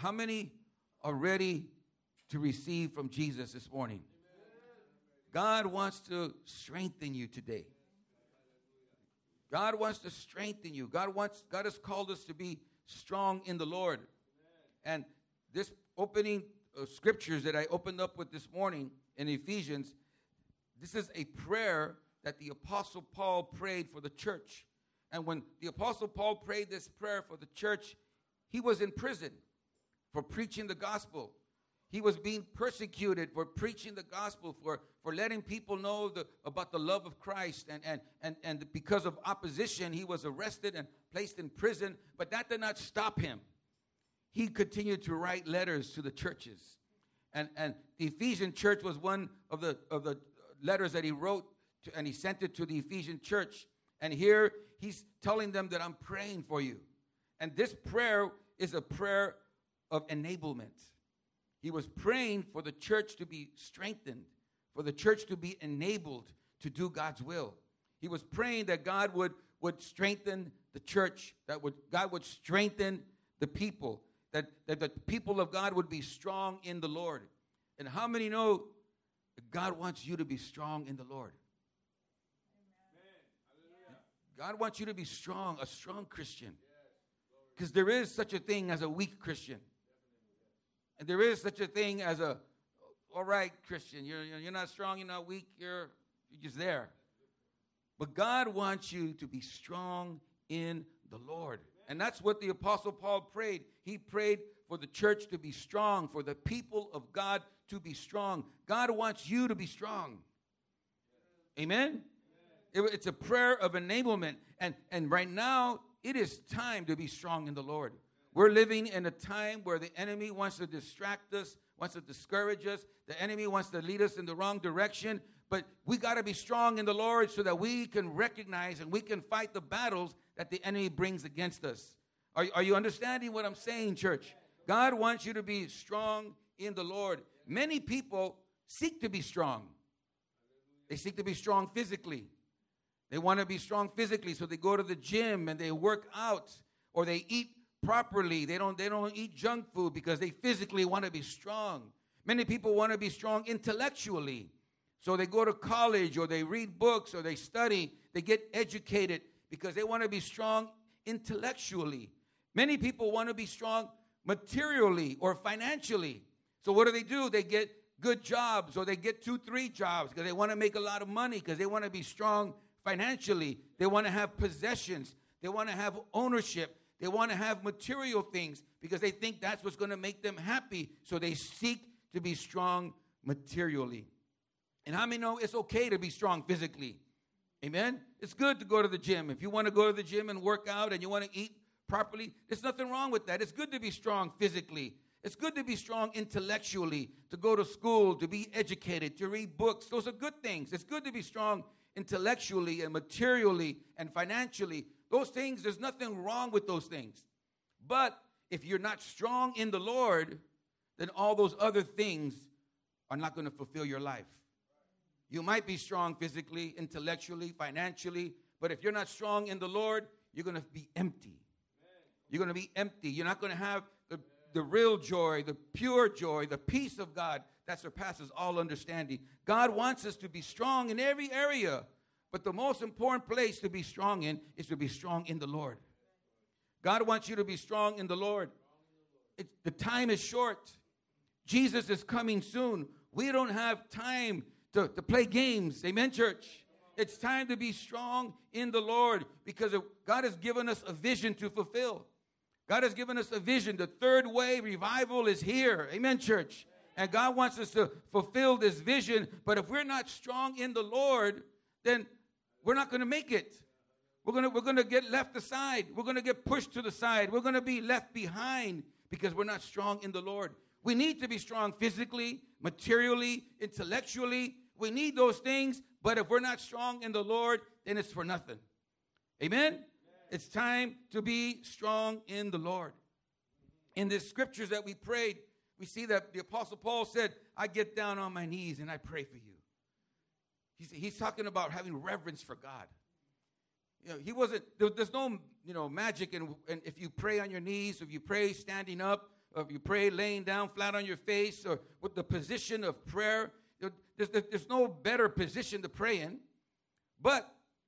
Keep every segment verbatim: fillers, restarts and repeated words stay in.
how many are ready to receive from Jesus this morning? God wants to strengthen you today. God wants to strengthen you. God wants, God has called us to be strong in the Lord. And this opening uh, scriptures that I opened up with this morning in Ephesians, this is a prayer that the Apostle Paul prayed for the church. And when the Apostle Paul prayed this prayer for the church, he was in prison for preaching the gospel. He was being persecuted for preaching the gospel, for, for letting people know the, about the love of Christ. And, and, and, and because of opposition, he was arrested and placed in prison. But that did not stop him. He continued to write letters to the churches. And, and the Ephesian church was one of the, of the letters that he wrote, to, and he sent it to the Ephesian church. And here he's telling them that I'm praying for you. And this prayer is a prayer of enablement. He was praying for the church to be strengthened, for the church to be enabled to do God's will. He was praying that God would, would strengthen the church, that would God would strengthen the people, that, that the people of God would be strong in the Lord. And how many know that God wants you to be strong in the Lord? Amen. God wants you to be strong, a strong Christian. Because there is such a thing as a weak Christian. And there is such a thing as a, all right, Christian, you're, you're not strong, you're not weak, you're, you're just there. But God wants you to be strong in the Lord. And that's what the Apostle Paul prayed. He prayed for the church to be strong, for the people of God to be strong. God wants you to be strong. Amen? It, it's a prayer of enablement. And, and right now, it is time to be strong in the Lord. We're living in a time where the enemy wants to distract us, wants to discourage us. The enemy wants to lead us in the wrong direction. But we got to be strong in the Lord so that we can recognize and we can fight the battles that the enemy brings against us. Are, are you understanding what I'm saying, church? God wants you to be strong in the Lord. Many people seek to be strong. They seek to be strong physically. They want to be strong physically, so they go to the gym and they work out, or they eat properly. They don't, they don't eat junk food because they physically want to be strong. Many people want to be strong intellectually. So they go to college, or they read books, or they study. They get educated because they want to be strong intellectually. Many people want to be strong materially or financially. So what do they do? They get good jobs, or they get two, three jobs because they want to make a lot of money, because they want to be strong financially. They want to have possessions. They want to have ownership. They want to have material things because they think that's what's going to make them happy. So they seek to be strong materially. And how many know it's okay to be strong physically? Amen? It's good to go to the gym. If you want to go to the gym and work out and you want to eat properly, there's nothing wrong with that. It's good to be strong physically. It's good to be strong intellectually, to go to school, to be educated, to read books. Those are good things. It's good to be strong intellectually and materially and financially. Those things, there's nothing wrong with those things. But if you're not strong in the Lord, then all those other things are not going to fulfill your life. You might be strong physically, intellectually, financially, but if you're not strong in the Lord, you're going to be empty. You're going to be empty. You're not going to have the, the real joy, the pure joy, the peace of God that surpasses all understanding. God wants us to be strong in every area. But the most important place to be strong in is to be strong in the Lord. God wants you to be strong in the Lord. It, the time is short. Jesus is coming soon. We don't have time to, to play games. Amen, church? It's time to be strong in the Lord, because God has given us a vision to fulfill. God has given us a vision. The third wave revival is here. Amen, church? And God wants us to fulfill this vision. But if we're not strong in the Lord, then we're not going to make it. We're going to, we're going to get left aside. We're going to get pushed to the side. We're going to be left behind because we're not strong in the Lord. We need to be strong physically, materially, intellectually. We need those things. But if we're not strong in the Lord, then it's for nothing. Amen? Amen. It's time to be strong in the Lord. In the scriptures that we prayed, we see that the Apostle Paul said, I get down on my knees and I pray for you. He's, he's talking about having reverence for God. You know, he wasn't, there, there's no, you know, magic in, in if you pray on your knees, if you pray standing up. of you pray laying down flat on your face or with the position of prayer. There's, there's no better position to pray in. But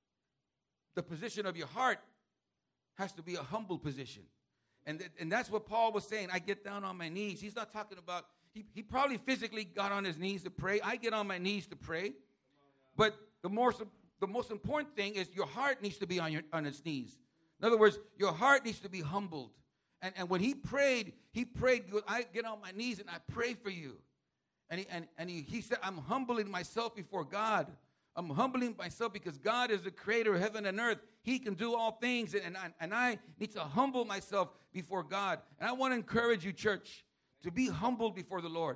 the position of your heart has to be a humble position. And, th- and that's what Paul was saying. I get down on my knees. He's not talking about, he, he probably physically got on his knees to pray. I get on my knees to pray. But the more the most important thing is your heart needs to be on, your, on its knees. In other words, your heart needs to be humbled. And, and when he prayed, he prayed, I get on my knees and I pray for you. And he, and, and he, he said, I'm humbling myself before God. I'm humbling myself because God is the creator of heaven and earth. He can do all things. And, and, I, and I need to humble myself before God. And I want to encourage you, church, to be humble before the Lord.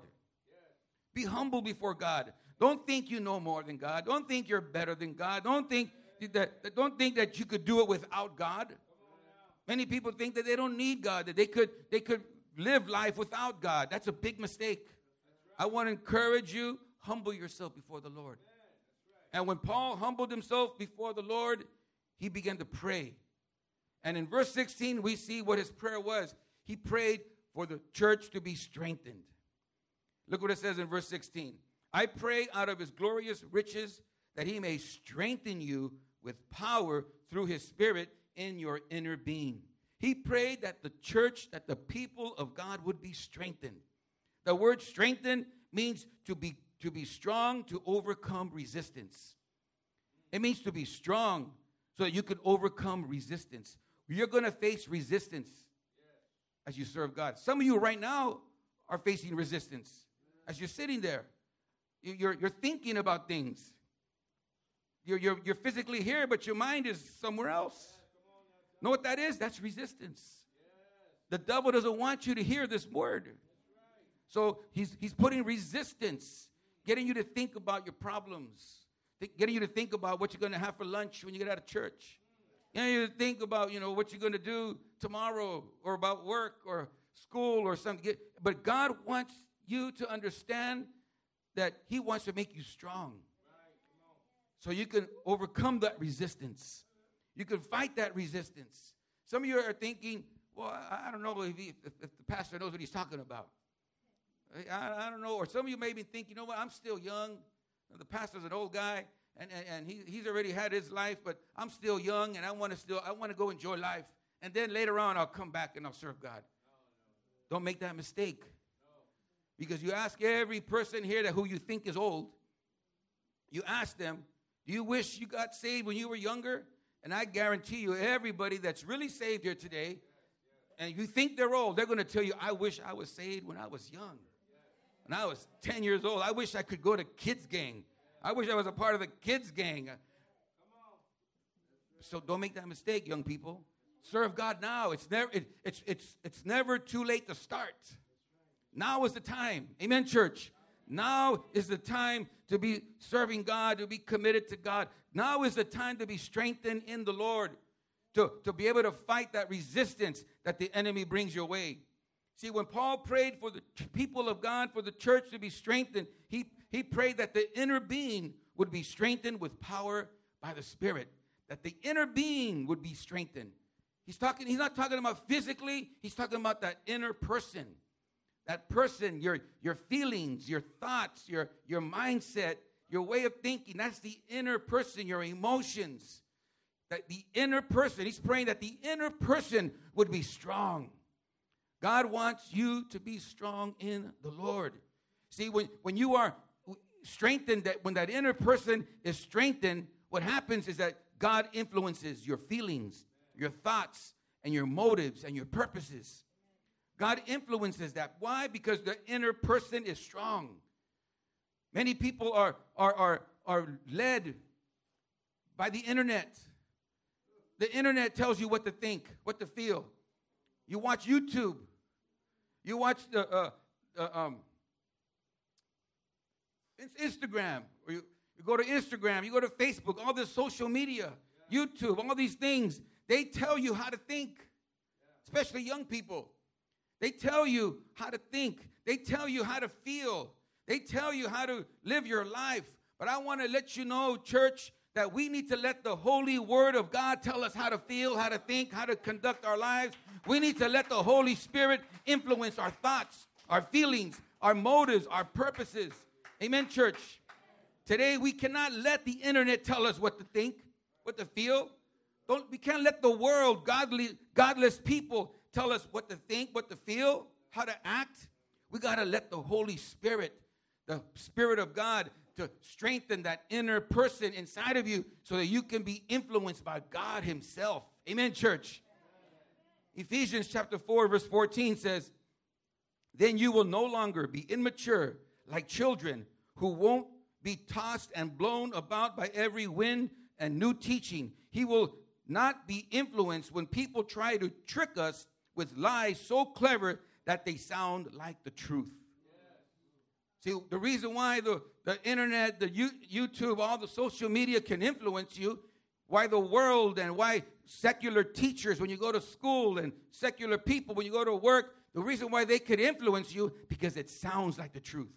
Be humble before God. Don't think you know more than God. Don't think you're better than God. Don't think that, don't think that you could do it without God. Many people think that they don't need God, that they could, they could live life without God. That's a big mistake. I want to encourage you, humble yourself before the Lord. And when Paul humbled himself before the Lord, he began to pray. And in verse sixteen, we see what his prayer was. He prayed for the church to be strengthened. Look what it says in verse sixteen. I pray out of his glorious riches that he may strengthen you with power through his Spirit in your inner being. He prayed that the church, that the people of God would be strengthened. The word strengthen means to be, to be strong, to overcome resistance. It means to be strong so that you can overcome resistance. You're going to face resistance as you serve God. Some of you right now are facing resistance as you're sitting there. You're, you're thinking about things. You're, you're, you're physically here, but your mind is somewhere else. Know what that is? That's resistance. The devil doesn't want you to hear this word. So he's, he's putting resistance, getting you to think about your problems, th- getting you to think about what you're going to have for lunch when you get out of church. Getting you to think about, you know, what you're going to do tomorrow or about work or school or something. But God wants you to understand that he wants to make you strong so you can overcome that resistance. You can fight that resistance. Some of you are thinking, well, I, I don't know if, he, if, if the pastor knows what he's talking about. I, I don't know. Or some of you may be thinking, you know what, I'm still young. The pastor's an old guy, and, and, and he, he's already had his life, but I'm still young, and I want to still, I want to go enjoy life. And then later on, I'll come back and I'll serve God. Don't make that mistake. Because you ask every person here that who you think is old, you ask them, do you wish you got saved when you were younger? And I guarantee you, everybody that's really saved here today, and you think they're old, they're going to tell you, I wish I was saved when I was young. When I was ten years old, I wish I could go to kids' gang. I wish I was a part of the kids' gang. So don't make that mistake, young people. Serve God now. It's never, it, it's, it's, it's never too late to start. Now is the time. Amen, church. Now is the time to be serving God, to be committed to God. Now is the time to be strengthened in the Lord, to, to be able to fight that resistance that the enemy brings your way. See, when Paul prayed for the people of God, for the church to be strengthened, he, he prayed that the inner being would be strengthened with power by the Spirit, that the inner being would be strengthened. He's talking. He's not talking about physically. He's talking about that inner person. That person, your, your feelings, your thoughts, your, your mindset, your way of thinking, that's the inner person, your emotions. That the inner person, he's praying that the inner person would be strong. God wants you to be strong in the Lord. See, when, when you are strengthened, that when that inner person is strengthened, what happens is that God influences your feelings, your thoughts, and your motives, and your purposes. God influences that. Why? Because the inner person is strong. Many people are, are, are, are led by the internet. The internet tells you what to think, what to feel. You watch YouTube. You watch the uh, uh, um, Instagram. Or you, you go to Instagram. You go to Facebook. All this social media, yeah. YouTube, all these things. They tell you how to think, yeah. Especially young people. They tell you how to think. They tell you how to feel. They tell you how to live your life. But I want to let you know, church, that we need to let the holy word of God tell us how to feel, how to think, how to conduct our lives. We need to let the Holy Spirit influence our thoughts, our feelings, our motives, our purposes. Amen, church. Today, we cannot let the internet tell us what to think, what to feel. Don't, we can't let the world, godly, godless people tell us what to think, what to feel, how to act. We got to let the Holy Spirit, the Spirit of God, to strengthen that inner person inside of you so that you can be influenced by God himself. Amen, church. Ephesians chapter four, verse fourteen says, then you will no longer be immature like children who won't be tossed and blown about by every wind and new teaching. He will not be influenced when people try to trick us with lies so clever that they sound like the truth. See, the reason why the, the internet, the U, YouTube, all the social media can influence you, why the world and why secular teachers, when you go to school, and secular people, when you go to work, the reason why they could influence you, because it sounds like the truth.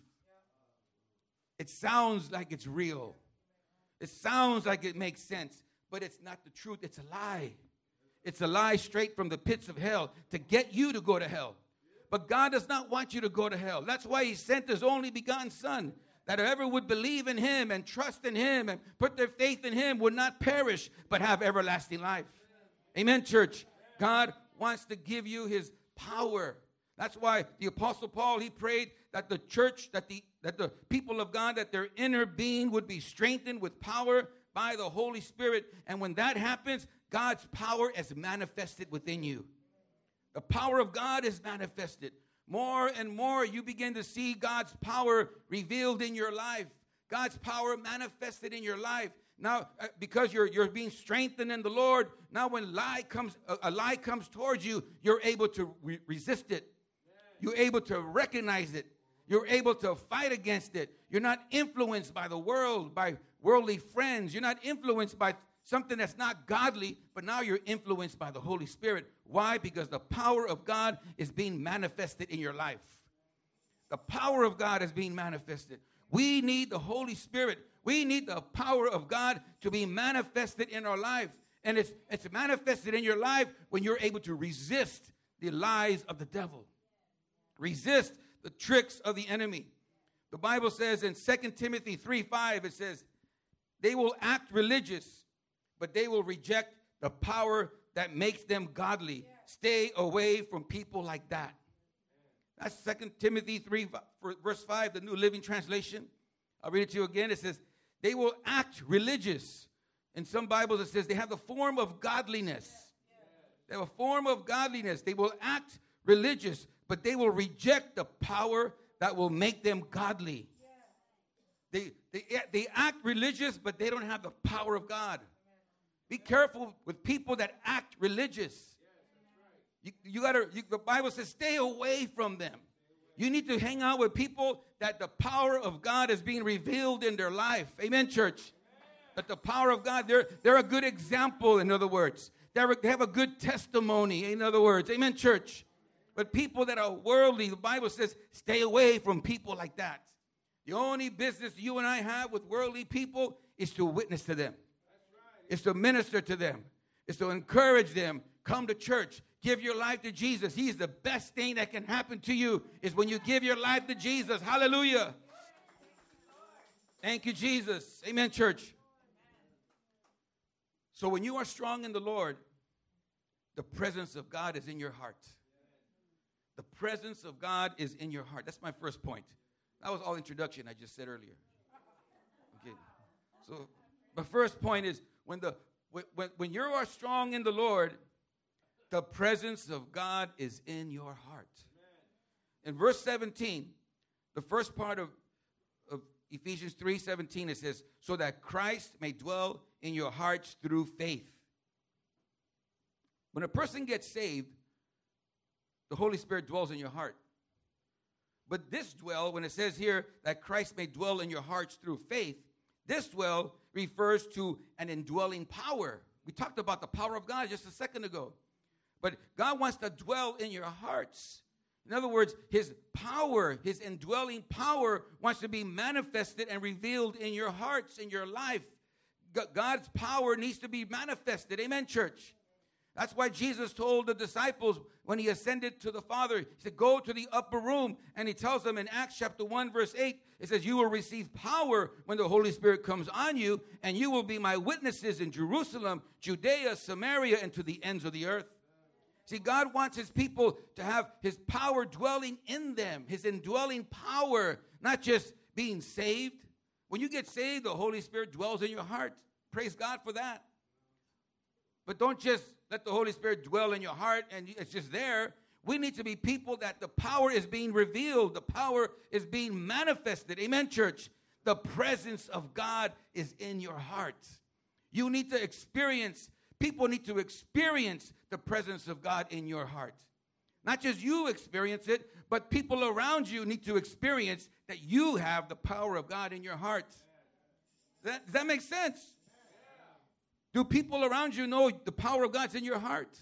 It sounds like it's real. It sounds like it makes sense, but it's not the truth. It's a lie. It's a lie straight from the pits of hell to get you to go to hell. But God does not want you to go to hell. That's why he sent his only begotten son, that whoever would believe in him and trust in him and put their faith in him would not perish, but have everlasting life. Amen, church. God wants to give you his power. That's why the Apostle Paul, he prayed that the church, that the, that the people of God, that their inner being would be strengthened with power by the Holy Spirit. And when that happens, God's power is manifested within you. The power of God is manifested. More and more you begin to see God's power revealed in your life. God's power manifested in your life. Now, uh, because you're you're being strengthened in the Lord, now when lie comes, a, a lie comes towards you, you're able to re- resist it. You're able to recognize it. You're able to fight against it. You're not influenced by the world, by worldly friends. You're not influenced by something that's not godly, but now you're influenced by the Holy Spirit. Why? Because the power of God is being manifested in your life. The power of God is being manifested. We need the Holy Spirit. We need the power of God to be manifested in our life. And it's, it's manifested in your life when you're able to resist the lies of the devil. Resist the tricks of the enemy. The Bible says in Second Timothy three five, it says, they will act religious, but they will reject the power that makes them godly. Stay away from people like that. That's Second Timothy three, verse five, the New Living Translation. I'll read it to you again. It says, they will act religious. In some Bibles, it says they have the form of godliness. They have a form of godliness. They will act religious, but they will reject the power that will make them godly. They, they, they act religious, but they don't have the power of God. Be careful with people that act religious. You, you gotta. You, the Bible says, stay away from them. You need to hang out with people that the power of God is being revealed in their life. Amen, church. That the power of God, they're, they're a good example, in other words. They're, they have a good testimony, in other words. Amen, church. But people that are worldly, the Bible says, stay away from people like that. The only business you and I have with worldly people is to witness to them. It's to minister to them. It's to encourage them. Come to church. Give your life to Jesus. He's the best thing that can happen to you is when you give your life to Jesus. Hallelujah. Thank you, Jesus. Amen, church. So when you are strong in the Lord, the presence of God is in your heart. The presence of God is in your heart. That's my first point. That was all introduction I just said earlier. Okay. So the first point is when the when, when you are strong in the Lord, the presence of God is in your heart. In verse seventeen, the first part of, of Ephesians three seventeen, it says, so that Christ may dwell in your hearts through faith. When a person gets saved, the Holy Spirit dwells in your heart. But this dwell, when it says here that Christ may dwell in your hearts through faith, this dwell refers to an indwelling power. We talked about the power of God just a second ago. But God wants to dwell in your hearts. In other words, his power, his indwelling power wants to be manifested and revealed in your hearts, in your life. God's power needs to be manifested. Amen, church. That's why Jesus told the disciples when he ascended to the Father, he said, go to the upper room. And he tells them in Acts chapter one, verse eight, it says, you will receive power when the Holy Spirit comes on you, and you will be my witnesses in Jerusalem, Judea, Samaria, and to the ends of the earth. See, God wants his people to have his power dwelling in them, his indwelling power, not just being saved. When you get saved, the Holy Spirit dwells in your heart. Praise God for that. But don't just let the Holy Spirit dwell in your heart and it's just there. We need to be people that the power is being revealed. The power is being manifested. Amen, church. The presence of God is in your heart. You need to experience, people need to experience the presence of God in your heart. Not just you experience it, but people around you need to experience that you have the power of God in your heart. That, does that make sense? Do people around you know the power of God's in your heart?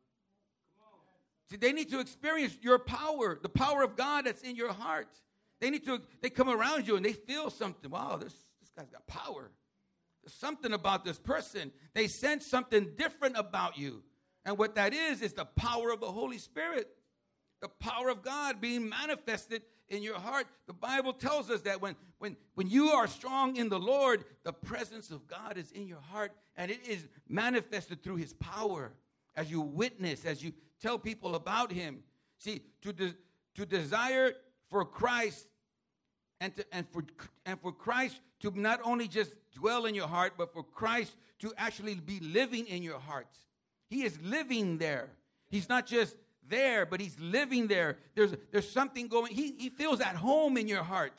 See, they need to experience your power, the power of God that's in your heart. They need to, they come around you and they feel something. Wow, this, this guy's got power. There's something about this person. They sense something different about you. And what that is, is the power of the Holy Spirit. The power of God being manifested in your heart. The Bible tells us that when, when, when you are strong in the Lord, the presence of God is in your heart, and it is manifested through his power as you witness, as you tell people about him. See, to, de- to desire for Christ and, to, and, for, and for Christ to not only just dwell in your heart, but for Christ to actually be living in your heart. He is living there. He's not just there, but he's living there. There's, there's something going. He, he feels at home in your heart.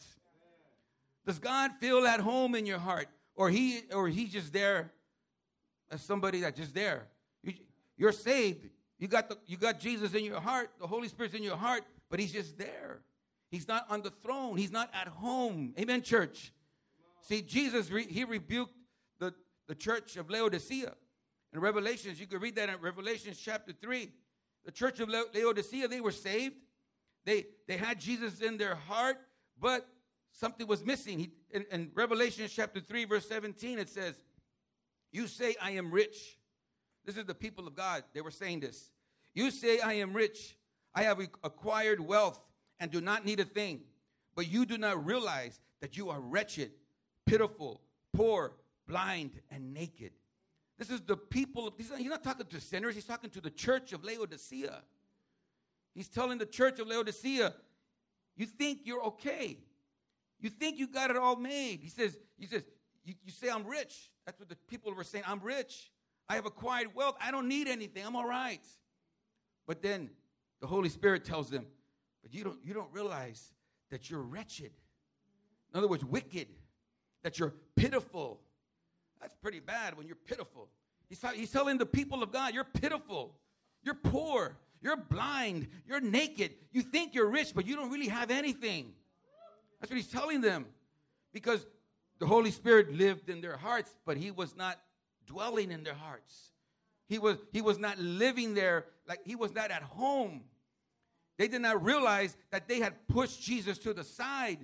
Does God feel at home in your heart? Or he or he's just there as somebody that's just there? You, you're saved. You got the, you got Jesus in your heart. The Holy Spirit's in your heart, but he's just there. He's not on the throne. He's not at home. Amen, church. See, Jesus, re, he rebuked the, the church of Laodicea. In Revelations, you can read that in Revelations chapter three. The church of Laodicea, they were saved. They, they had Jesus in their heart, but something was missing. He, in, in Revelation chapter three, verse seventeen, it says, you say, I am rich. This is the people of God. They were saying this. You say, I am rich. I have acquired wealth and do not need a thing. But you do not realize that you are wretched, pitiful, poor, blind, and naked. This is the people. He's not, he's not talking to sinners. He's talking to the church of Laodicea. He's telling the church of Laodicea, you think you're okay. You think you got it all made. He says, he says, you, you say I'm rich. That's what the people were saying. I'm rich. I have acquired wealth. I don't need anything. I'm all right. But then the Holy Spirit tells them, but you don't, you don't realize that you're wretched. In other words, wicked. That you're pitiful. That's pretty bad when you're pitiful. He's, he's telling the people of God, you're pitiful. You're poor. You're blind. You're naked. You think you're rich, but you don't really have anything. That's what he's telling them. Because the Holy Spirit lived in their hearts, but he was not dwelling in their hearts. He was, he was not living there, like he was not at home. They did not realize that they had pushed Jesus to the side.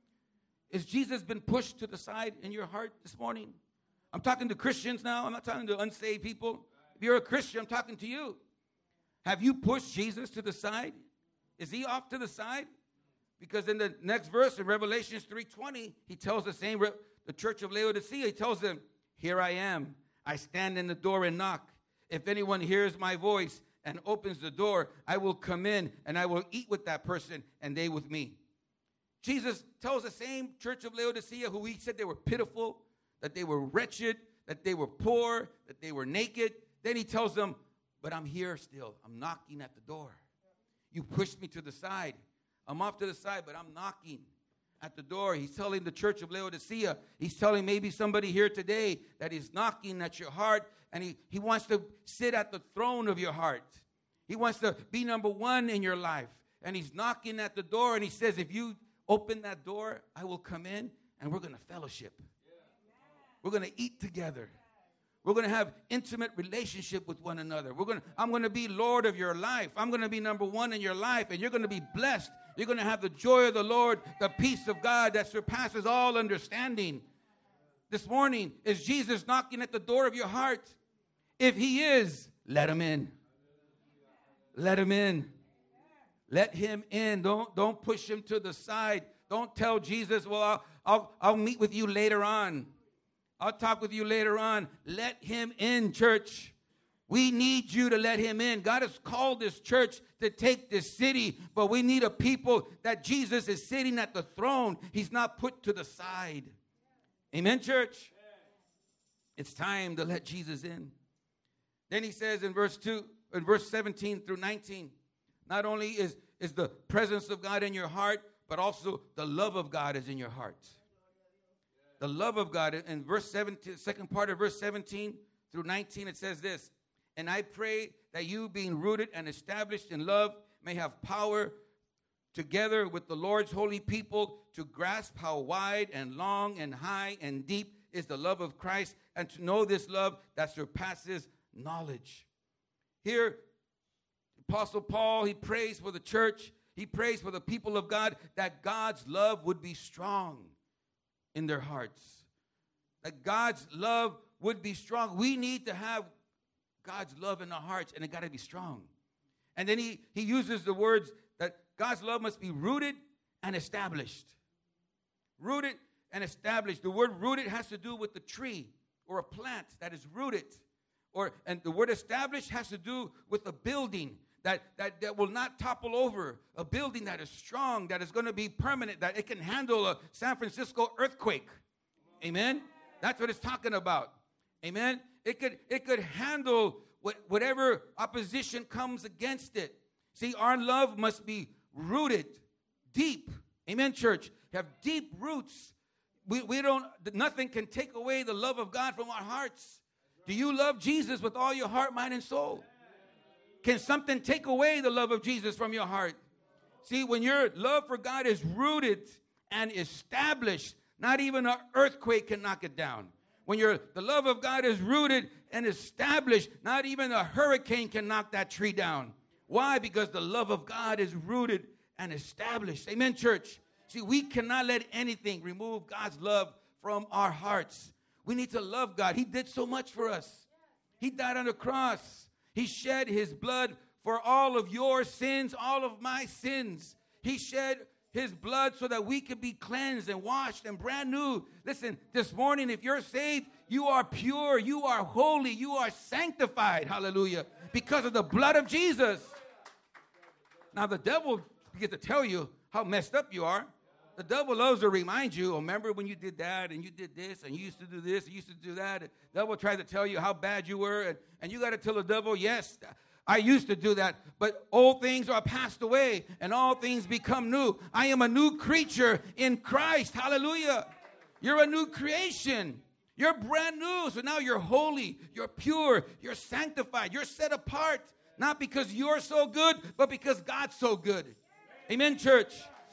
Has Jesus been pushed to the side in your heart this morning? I'm talking to Christians now. I'm not talking to unsaved people. If you're a Christian, I'm talking to you. Have you pushed Jesus to the side? Is he off to the side? Because in the next verse in Revelation three twenty, he tells the same, the church of Laodicea, he tells them, here I am. I stand in the door and knock. If anyone hears my voice and opens the door, I will come in and I will eat with that person and they with me. Jesus tells the same church of Laodicea, who he said they were pitiful, that they were wretched, that they were poor, that they were naked. Then he tells them, but I'm here still. I'm knocking at the door. You pushed me to the side. I'm off to the side, but I'm knocking at the door. He's telling the church of Laodicea, he's telling maybe somebody here today that he's knocking at your heart, and he, he wants to sit at the throne of your heart. He wants to be number one in your life. And he's knocking at the door, and he says, if you open that door, I will come in, and we're going to fellowship. We're going to eat together. We're going to have intimate relationship with one another. We're going to, I'm going to be Lord of your life. I'm going to be number one in your life, and you're going to be blessed. You're going to have the joy of the Lord, the peace of God that surpasses all understanding. this morning, is Jesus knocking at the door of your heart? If he is, let him in. Let him in. Let him in. Don't, don't push him to the side. Don't tell Jesus, well, I'll, I'll, I'll meet with you later on. I'll talk with you later on. Let him in, church. We need you to let him in. God has called this church to take this city, but we need a people that Jesus is sitting at the throne. He's not put to the side. Amen, church? It's time to let Jesus in. Then he says in verse two, in verse seventeen through nineteen, not only is, is the presence of God in your heart, but also the love of God is in your heart. The love of God. In verse seventeen, second part of verse seventeen through nineteen, it says this, and I pray that you, being rooted and established in love, may have power together with the Lord's holy people to grasp how wide and long and high and deep is the love of Christ, and to know this love that surpasses knowledge. Here, Apostle Paul, he prays for the church. He prays for the people of God that God's love would be strong in their hearts. That God's love would be strong. We need to have God's love in our hearts, and it got to be strong. And then he, he uses the words that God's love must be rooted and established. Rooted and established. The word rooted has to do with the tree or a plant that is rooted. Or, and the word established has to do with a building that, that, that will not topple over. A building that is strong, that is going to be permanent, that it can handle a San Francisco earthquake. Amen? That's what it's talking about. Amen? It could, it could handle what, whatever opposition comes against it. See, our love must be rooted deep. Amen, church? Have deep roots. We, we don't, nothing can take away the love of God from our hearts. Do you love Jesus with all your heart, mind, and soul? Can something take away the love of Jesus from your heart? See, when your love for God is rooted and established, not even an earthquake can knock it down. When your the love of God is rooted and established, not even a hurricane can knock that tree down. Why? Because the love of God is rooted and established. Amen, church? See, we cannot let anything remove God's love from our hearts. We need to love God. He did so much for us. He died on the cross. He shed his blood for all of your sins, all of my sins. He shed his blood so that we could be cleansed and washed and brand new. Listen, this morning, if you're saved, you are pure, you are holy, you are sanctified, hallelujah, because of the blood of Jesus. Now, the devil gets to tell you how messed up you are. The devil loves to remind you, oh, remember when you did that, and you did this, and you used to do this, and you used to do that. The devil tries to tell you how bad you were, and, and you got to tell the devil, yes, I used to do that, but old things are passed away, and all things become new. I am a new creature in Christ. Hallelujah. You're a new creation. You're brand new. So now you're holy, you're pure, you're sanctified, you're set apart, not because you're so good, but because God's so good. Amen, church.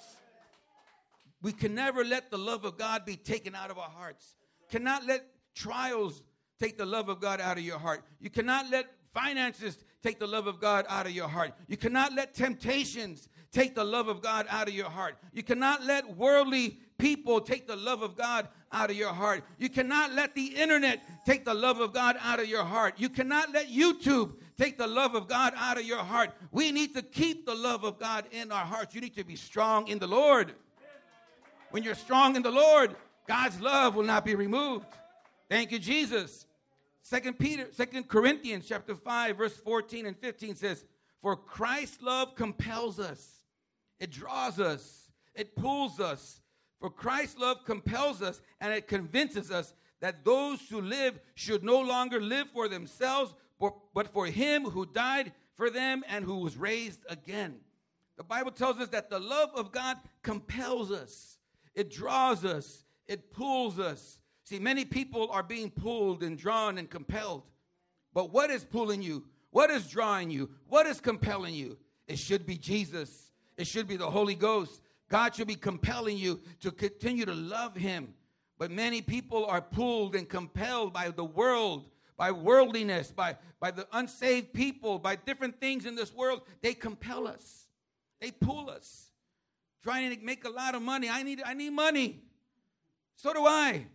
We can never let the love of God be taken out of our hearts. Cannot let trials take the love of God out of your heart. You cannot let finances take the love of God out of your heart. You cannot let temptations take the love of God out of your heart. You cannot let worldly people take the love of God out of your heart. You cannot let the internet take the love of God out of your heart. You cannot let YouTube take the love of God out of your heart. We need to keep the love of God in our hearts. You need to be strong in the Lord. When you're strong in the Lord, God's love will not be removed. Thank you, Jesus. Second Peter, Second Corinthians chapter five, verse fourteen and fifteen says, for Christ's love compels us. It draws us. It pulls us. For Christ's love compels us, and it convinces us that those who live should no longer live for themselves, but for him who died for them and who was raised again. The Bible tells us that the love of God compels us. It draws us. It pulls us. See, many people are being pulled and drawn and compelled. But what is pulling you? What is drawing you? What is compelling you? It should be Jesus. It should be the Holy Ghost. God should be compelling you to continue to love him. But many people are pulled and compelled by the world, by worldliness, by, by the unsaved people, by different things in this world. They compel us. They pull us. Trying to make a lot of money. I need, I need money. So do I.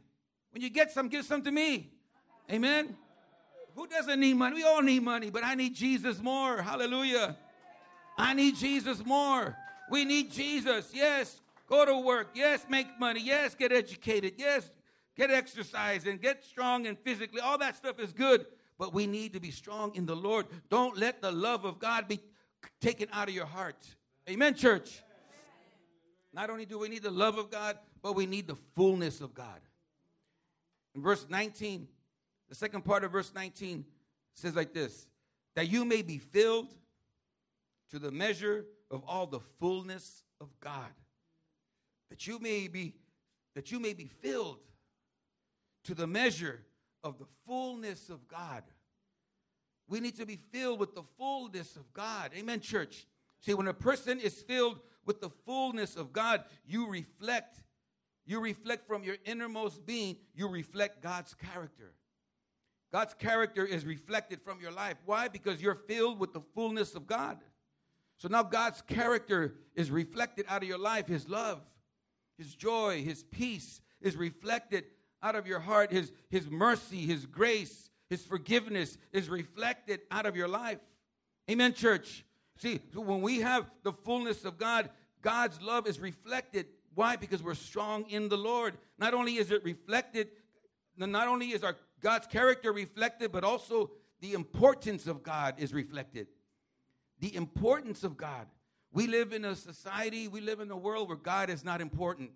When you get some, give some to me. Amen. Who doesn't need money? We all need money, but I need Jesus more. Hallelujah. I need Jesus more. We need Jesus. Yes, go to work. Yes, make money. Yes, get educated. Yes, get exercise and get strong and physically. All that stuff is good, but we need to be strong in the Lord. Don't let the love of God be taken out of your heart. Amen, church. Not only do we need the love of God, but we need the fullness of God. In verse nineteen, the second part of verse nineteen says like this, that you may be filled to the measure of all the fullness of God. That you may be, that you may be filled to the measure of the fullness of God. We need to be filled with the fullness of God. Amen, church. See, when a person is filled with the fullness of God, you reflect, you reflect from your innermost being, you reflect God's character. God's character is reflected from your life. Why? Because you're filled with the fullness of God. So now God's character is reflected out of your life. His love, His joy, His peace is reflected out of your heart. His, his mercy, His grace, His forgiveness is reflected out of your life. Amen, church. See, so when we have the fullness of God, God's love is reflected. Why? Because we're strong in the Lord. Not only is it reflected, not only is our God's character reflected, but also the importance of God is reflected. The importance of God. We live in a society, we live in a world where God is not important.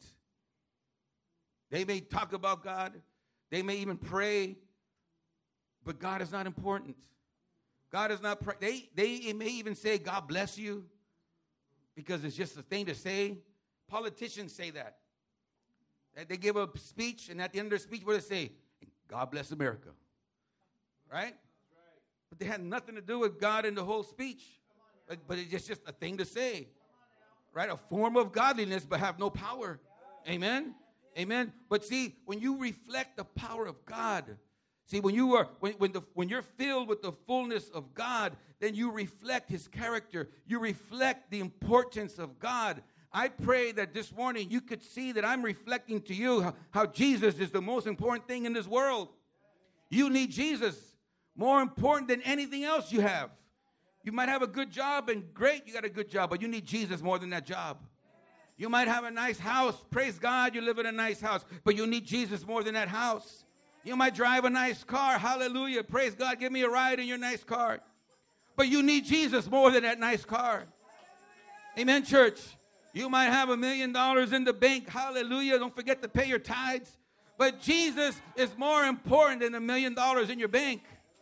They may talk about God, they may even pray, but God is not important. God is not, pray- they, they may even say, God bless you, because it's just a thing to say. Politicians say that. They give a speech, and at the end of their speech, what do they say? God bless America. Right? But they had nothing to do with God in the whole speech. But, but it's just, just a thing to say. Right? A form of godliness, but have no power. Amen? Amen? But see, when you reflect the power of God, see, when you are when when, the, when you're filled with the fullness of God, then you reflect His character. You reflect the importance of God. I pray that this morning you could see that I'm reflecting to you how, how Jesus is the most important thing in this world. You need Jesus more important than anything else you have. You might have a good job, and great, you got a good job, but you need Jesus more than that job. You might have a nice house. Praise God, you live in a nice house, but you need Jesus more than that house. You might drive a nice car. Hallelujah. Praise God, give me a ride in your nice car. But you need Jesus more than that nice car. Amen, church. You might have a million dollars in the bank. Hallelujah. Don't forget to pay your tithes. But Jesus is more important than a million dollars in your bank.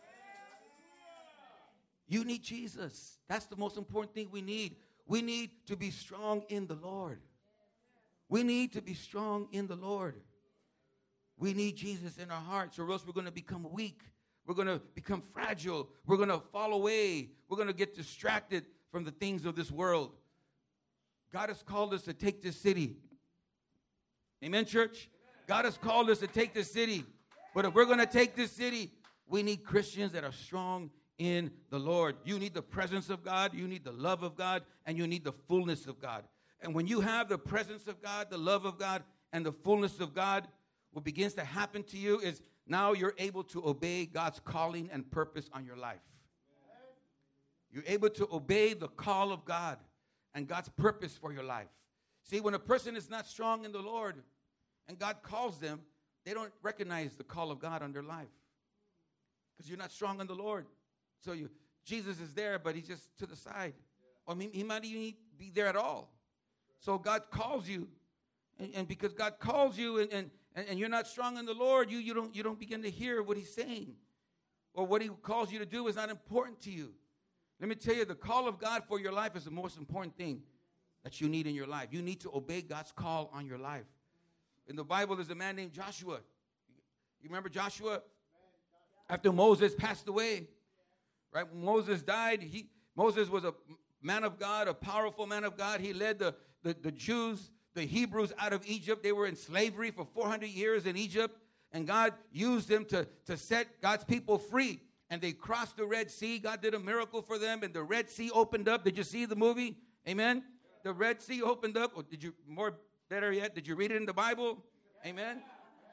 You need Jesus. That's the most important thing we need. We need to be strong in the Lord. We need to be strong in the Lord. We need Jesus in our hearts, or else we're going to become weak. We're going to become fragile. We're going to fall away. We're going to get distracted from the things of this world. God has called us to take this city. Amen, church? God has called us to take this city. But if we're going to take this city, we need Christians that are strong in the Lord. You need the presence of God, you need the love of God, and you need the fullness of God. And when you have the presence of God, the love of God, and the fullness of God, what begins to happen to you is now you're able to obey God's calling and purpose on your life. You're able to obey the call of God and God's purpose for your life. See, when a person is not strong in the Lord and God calls them, they don't recognize the call of God on their life because you're not strong in the Lord. So you, Jesus is there, but He's just to the side. Or He might even be there at all. So God calls you, and, and because God calls you and, and, and you're not strong in the Lord, you, you, don't, you don't begin to hear what He's saying. Or what He calls you to do is not important to you. Let me tell you, the call of God for your life is the most important thing that you need in your life. You need to obey God's call on your life. In the Bible, there's a man named Joshua. You remember Joshua? After Moses passed away, right? When Moses died, he, Moses was a man of God, a powerful man of God. He led the, the, the Jews, the Hebrews out of Egypt. They were in slavery for four hundred years in Egypt, and God used them to, to set God's people free. And they crossed the Red Sea. God did a miracle for them, and the Red Sea opened up. Did you see the movie? Amen? The Red Sea opened up. Or did you, more better yet, did you read it in the Bible? Amen?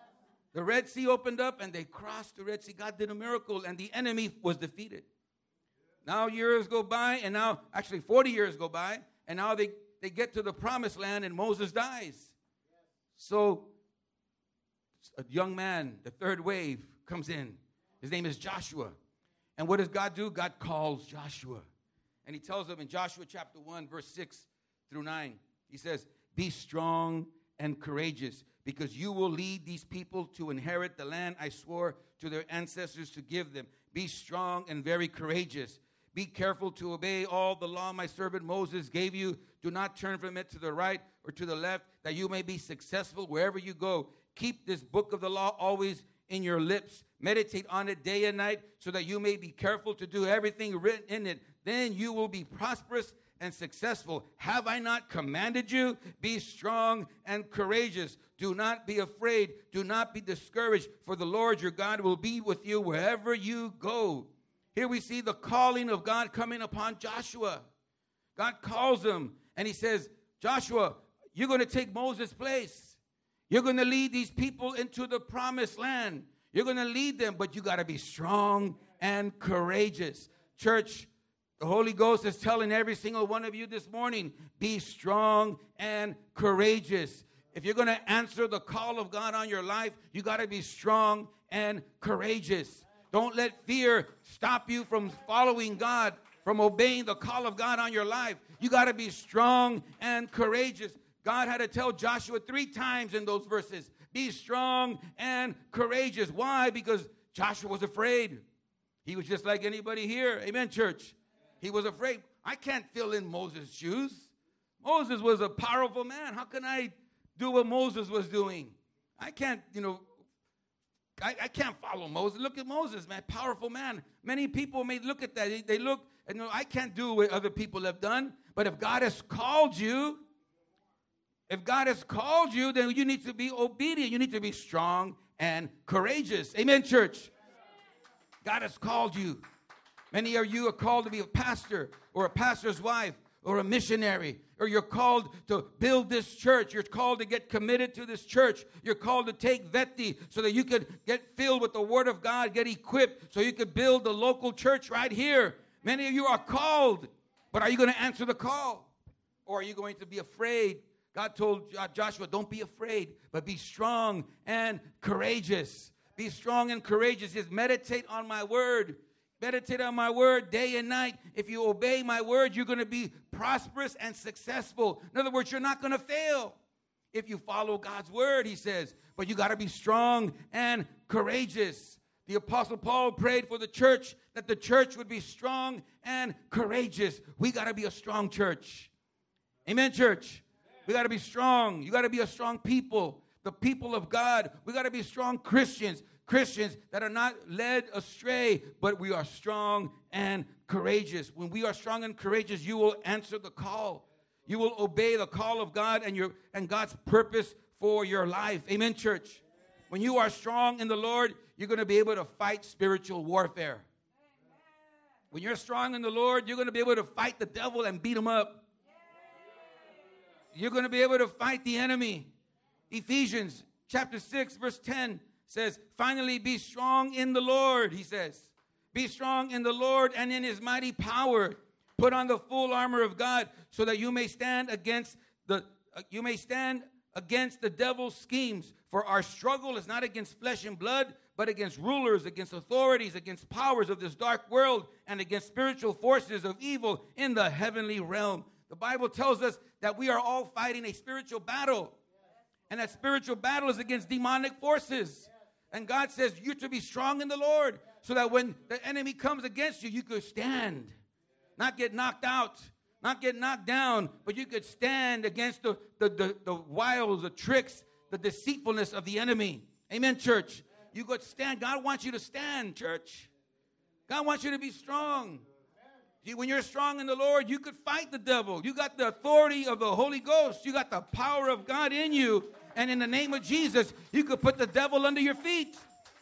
The Red Sea opened up and they crossed the Red Sea. God did a miracle and the enemy was defeated. Now years go by and now, actually forty years go by, and now they, they get to the promised land and Moses dies. So a young man, the third wave, comes in. His name is Joshua. And what does God do? God calls Joshua. And he tells him in Joshua chapter one, verse six through nine, he says, be strong and courageous, because you will lead these people to inherit the land I swore to their ancestors to give them. Be strong and very courageous. Be careful to obey all the law my servant Moses gave you. Do not turn from it to the right or to the left, that you may be successful wherever you go. Keep this book of the law always in your lips. Meditate on it day and night, so that you may be careful to do everything written in it. Then you will be prosperous and successful. Have I not commanded you? Be strong and courageous. Do not be afraid. Do not be discouraged, for the Lord your God will be with you wherever you go. Here we see the calling of God coming upon Joshua. God calls him and he says, Joshua, you're going to take Moses' place. You're going to lead these people into the promised land. You're going to lead them, but you got to be strong and courageous. Church, the Holy Ghost is telling every single one of you this morning, be strong and courageous. If you're going to answer the call of God on your life, you got to be strong and courageous. Don't let fear stop you from following God, from obeying the call of God on your life. You got to be strong and courageous. God had to tell Joshua three times in those verses, be strong and courageous. Why? Because Joshua was afraid. He was just like anybody here. Amen, church. He was afraid. I can't fill in Moses' shoes. Moses was a powerful man. How can I do what Moses was doing? I can't, you know, I, I can't follow Moses. Look at Moses, man, powerful man. Many people may look at that. They, they look and know, I can't do what other people have done. But if God has called you, if God has called you, then you need to be obedient. You need to be strong and courageous. Amen, church. God has called you. Many of you are called to be a pastor or a pastor's wife or a missionary, or you're called to build this church. You're called to get committed to this church. You're called to take Veti so that you could get filled with the Word of God, get equipped so you could build the local church right here. Many of you are called, but are you going to answer the call? Or are you going to be afraid? God told Joshua, don't be afraid, but be strong and courageous. Be strong and courageous. Just meditate on my word. Meditate on my word day and night. If you obey my word, you're going to be prosperous and successful. In other words, you're not going to fail if you follow God's word, he says. But you got to be strong and courageous. The Apostle Paul prayed for the church, that the church would be strong and courageous. We got to be a strong church. Amen, church. We got to be strong. You got to be a strong people. The people of God. We got to be strong Christians. Christians that are not led astray, but we are strong and courageous. When we are strong and courageous, you will answer the call. You will obey the call of God and your and God's purpose for your life. Amen, church. When you are strong in the Lord, you're going to be able to fight spiritual warfare. When you're strong in the Lord, you're going to be able to fight the devil and beat him up. You're going to be able to fight the enemy. Ephesians chapter six, verse ten says, finally be strong in the Lord, he says. Be strong in the Lord and in his mighty power. Put on the full armor of God so that you may stand against the uh, you may stand against the devil's schemes. For our struggle is not against flesh and blood, but against rulers, against authorities, against powers of this dark world, and against spiritual forces of evil in the heavenly realm. The Bible tells us that we are all fighting a spiritual battle. And that spiritual battle is against demonic forces. And God says you're to be strong in the Lord so that when the enemy comes against you, you could stand. Not get knocked out, not get knocked down, but you could stand against the, the, the, the wiles, the tricks, the deceitfulness of the enemy. Amen, church. You could stand. God wants you to stand, church. God wants you to be strong. See, when you're strong in the Lord, you could fight the devil. You got the authority of the Holy Ghost. You got the power of God in you. And in the name of Jesus, you could put the devil under your feet.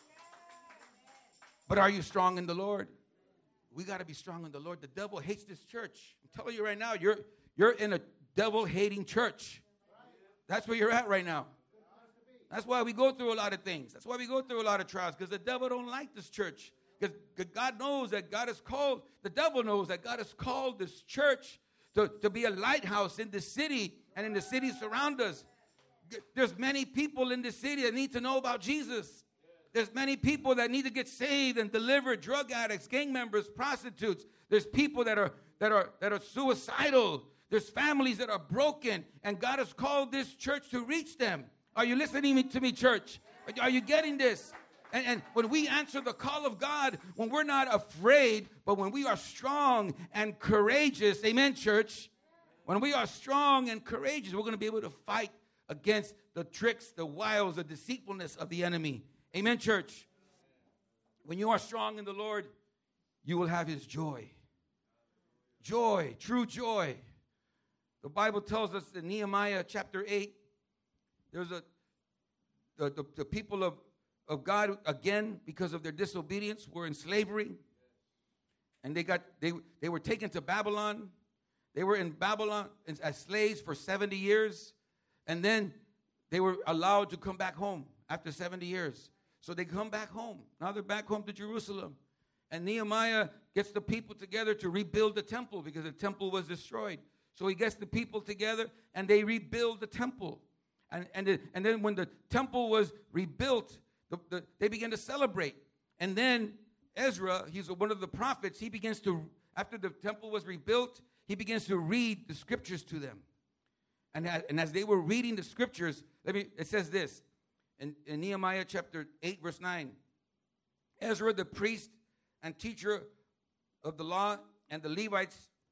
But are you strong in the Lord? We got to be strong in the Lord. The devil hates this church. I'm telling you right now, you're, you're in a devil-hating church. That's where you're at right now. That's why we go through a lot of things. That's why we go through a lot of trials, because the devil don't like this church. Because God knows that God has called, the devil knows that God has called this church to, to be a lighthouse in the city and in the cities around us. There's many people in the city that need to know about Jesus. There's many people that need to get saved and delivered, drug addicts, gang members, prostitutes. There's people that are that are that are suicidal. There's families that are broken, and God has called this church to reach them. Are you listening to me, church? Are you getting this? And, and when we answer the call of God, when we're not afraid, but when we are strong and courageous, amen, church? When we are strong and courageous, we're going to be able to fight against the tricks, the wiles, the deceitfulness of the enemy. Amen, church? When you are strong in the Lord, you will have his joy. Joy, true joy. The Bible tells us in Nehemiah chapter eight, there's a the, the, the people of, of God, again, because of their disobedience, were in slavery. And they got they they were taken to Babylon. They were in Babylon as slaves for seventy years. And then they were allowed to come back home after seventy years. So they come back home. Now they're back home to Jerusalem. And Nehemiah gets the people together to rebuild the temple because the temple was destroyed. So he gets the people together and they rebuild the temple. And, and, the, and then when the temple was rebuilt, the, the, they began to celebrate. And then Ezra, he's one of the prophets, he begins to, after the temple was rebuilt, he begins to read the scriptures to them. And as, and as they were reading the scriptures, let me, it says this, in, in Nehemiah chapter eight, verse nine, Ezra, the priest and teacher of the law, and the Levites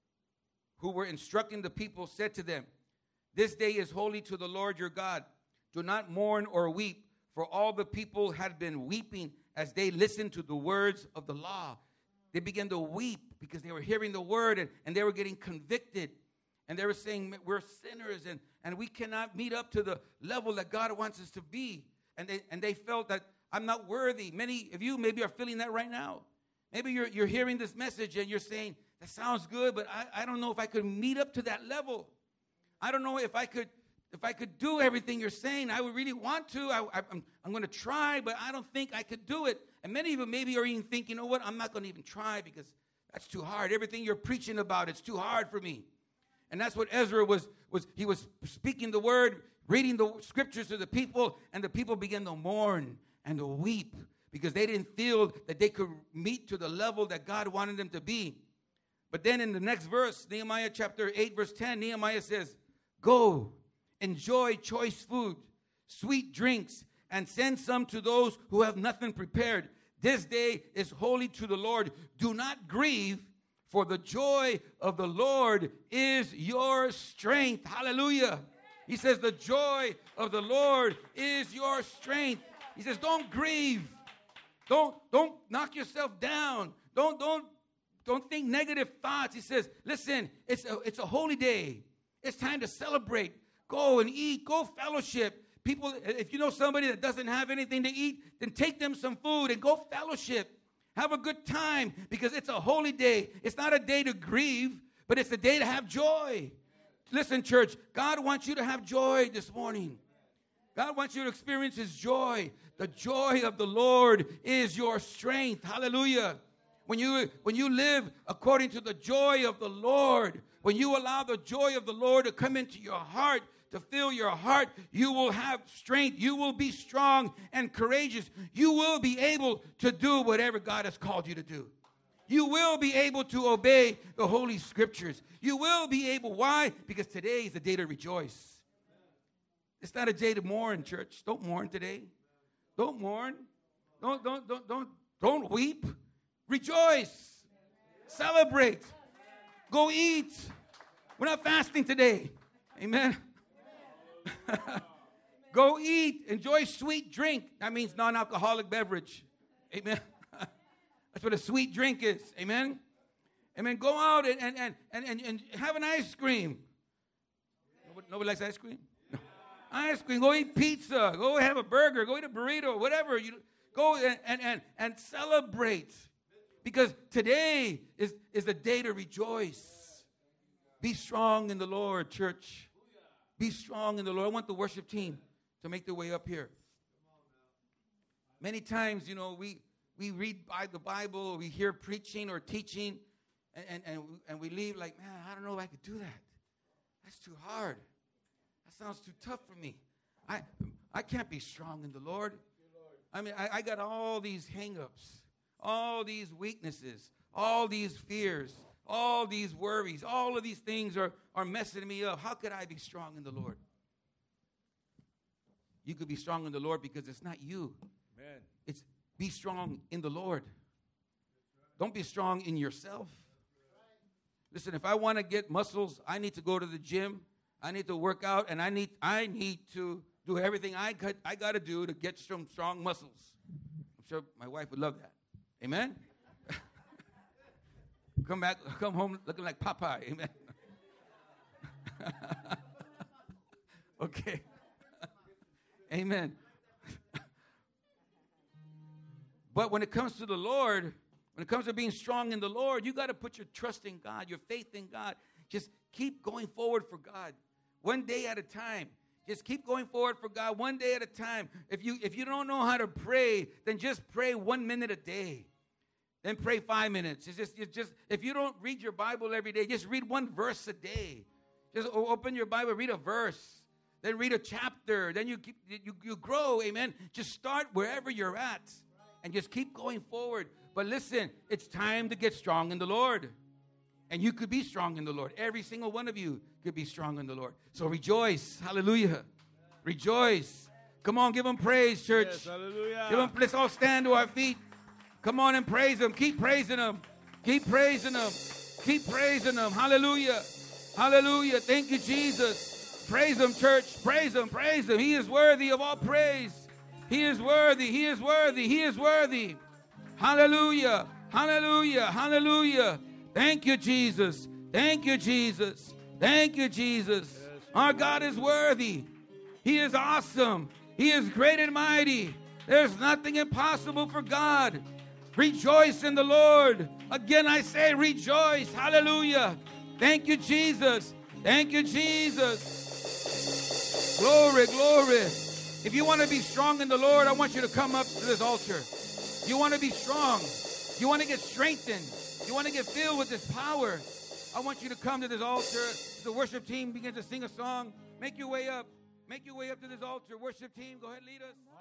who were instructing the people said to them, "This day is holy to the Lord your God. Do not mourn or weep, for all the people had been weeping as they listened to the words of the law." They began to weep because they were hearing the word, and, and they were getting convicted. And they were saying, we're sinners, and, and we cannot meet up to the level that God wants us to be. And they, and they felt that I'm not worthy. Many of you maybe are feeling that right now. Maybe you're, you're hearing this message and you're saying, that sounds good, but I, I don't know if I could meet up to that level. I don't know if I could if I could do everything you're saying. I would really want to. I, I, I'm, I'm going to try, but I don't think I could do it. And many of you maybe are even thinking, you know what, I'm not going to even try because that's too hard. Everything you're preaching about, it's too hard for me. And that's what Ezra was, was he was speaking the word, reading the scriptures to the people, and the people began to mourn and to weep because they didn't feel that they could meet to the level that God wanted them to be. But then in the next verse, Nehemiah chapter eight, verse ten, Nehemiah says, "Go, enjoy choice food, sweet drinks, and send some to those who have nothing prepared. This day is holy to the Lord. Do not grieve, for the joy of the Lord is your strength." Hallelujah. He says the joy of the Lord is your strength. He says don't grieve. Don't, don't knock yourself down. Don't, don't, don't think negative thoughts. He says, listen, it's a, it's a holy day. It's time to celebrate. Go and eat. Go fellowship. People, if you know somebody that doesn't have anything to eat, then take them some food and go fellowship. Have a good time because it's a holy day. It's not a day to grieve, but it's a day to have joy. Listen, church, God wants you to have joy this morning. God wants you to experience his joy. The joy of the Lord is your strength. Hallelujah. When you, when you live according to the joy of the Lord, when you allow the joy of the Lord to come into your heart, to fill your heart, you will have strength. You will be strong and courageous. You will be able to do whatever God has called you to do. You will be able to obey the Holy Scriptures. You will be able. Why? Because today is the day to rejoice. It's not a day to mourn, church. Don't mourn today. Don't mourn. Don't, don't, don't, don't, don't weep. Rejoice. Celebrate. Go eat. We're not fasting today. Amen. Go eat. Enjoy sweet drink. That means non-alcoholic beverage. Amen. That's what a sweet drink is. Amen. Amen. Go out and, and, and, and, and have an ice cream. Nobody, nobody likes ice cream? No. Ice cream. Go eat pizza. Go have a burger. Go eat a burrito. Whatever. You go and, and, and, and celebrate. Because today is, is the day to rejoice. Be strong in the Lord, church. Be strong in the Lord. I want the worship team to make their way up here. Many times, you know, we, we read by the Bible, or we hear preaching or teaching, and, and, and, and we leave like, man, I don't know if I could do that. That's too hard. That sounds too tough for me. I, I can't be strong in the Lord. I mean, I, I got all these hang-ups, all these weaknesses, all these fears, all these worries. All of these things are, are messing me up. How could I be strong in the Lord? You could be strong in the Lord because it's not you. Amen. It's be strong in the Lord. Don't be strong in yourself. Listen, if I want to get muscles, I need to go to the gym. I need to work out, and I need I need to do everything I got, I got to do to get some strong muscles. I'm sure my wife would love that. Amen? Come back, come home looking like Popeye. Amen? Okay. Amen. But when it comes to the Lord, when it comes to being strong in the Lord, you got to put your trust in God, your faith in God. Just keep going forward for God, one day at a time. Just keep going forward for God, one day at a time. If you if you don't know how to pray, then just pray one minute a day. Then pray five minutes. It's just, it's just if you don't read your Bible every day, just read one verse a day. Just open your Bible, read a verse. Then read a chapter. Then you keep, you, you grow, amen. Just start wherever you're at and just keep going forward. But listen, it's time to get strong in the Lord. And you could be strong in the Lord. Every single one of you could be strong in the Lord. So rejoice. Hallelujah. Rejoice. Come on, give him praise, church. Yes, hallelujah. Give him, let's all stand to our feet. Come on and praise him. Keep praising him. Keep praising him. Keep praising him. Hallelujah. Hallelujah. Thank you, Jesus. Praise him, church. Praise him. Praise him. He is worthy of all praise. He is worthy. He is worthy. He is worthy. Hallelujah. Hallelujah. Hallelujah. Thank you, Jesus. Thank you, Jesus. Thank you, Jesus. Our God is worthy. He is awesome. He is great and mighty. There's nothing impossible for God. Rejoice in the Lord. Again, I say rejoice. Hallelujah. Thank you, Jesus. Thank you, Jesus. Glory, glory. If you want to be strong in the Lord, I want you to come up to this altar. You want to be strong. You want to get strengthened. You want to get filled with this power. I want you to come to this altar. The worship team begins to sing a song. Make your way up. Make your way up to this altar. Worship team, go ahead, lead us.